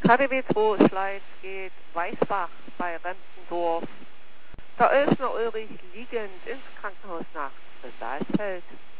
KDW 2 Schleiz geht Weißbach bei Rempendorf. Der Öffner Ulrich liegend ins Krankenhaus nach Salzfeld.